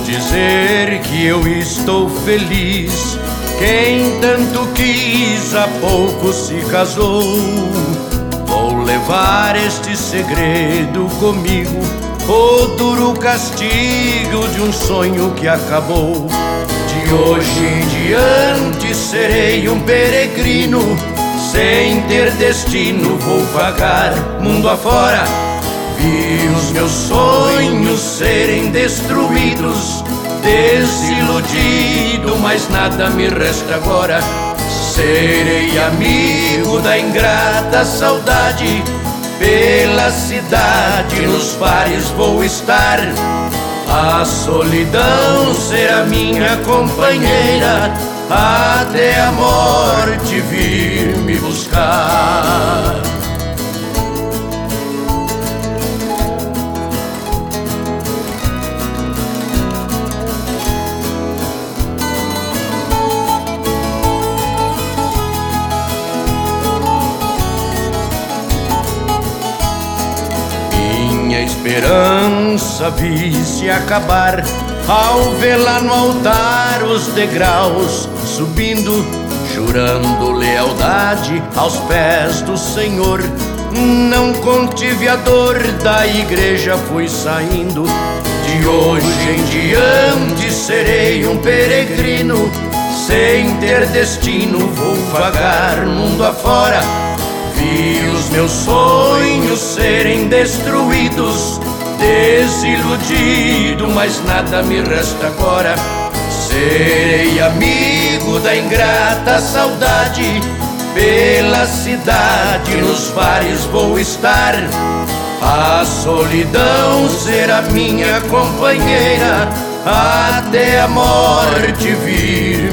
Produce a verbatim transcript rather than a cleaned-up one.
dizer que eu estou feliz. Quem tanto quis há pouco se casou. Vou levar este segredo comigo, o duro castigo de um sonho que acabou. De hoje em diante serei um peregrino, sem ter destino vou vagar mundo afora. Vi os meus sonhos serem destruídos, desiludido, mas nada me resta agora. Serei amigo da ingrata saudade, pela cidade nos bares vou estar. A solidão será minha companheira, até a morte vir me buscar. Minha esperança vi-se acabar ao ver lá no altar os degraus subindo, jurando lealdade aos pés do Senhor. Não contive a dor, da igreja fui saindo. De hoje em diante serei um peregrino, sem ter destino vou vagar mundo afora. Vi os meus sonhos serem destruídos, desiludido, mas nada me resta agora. Serei amigo da ingrata saudade, pela cidade nos bares vou estar. A solidão será minha companheira, até a morte vir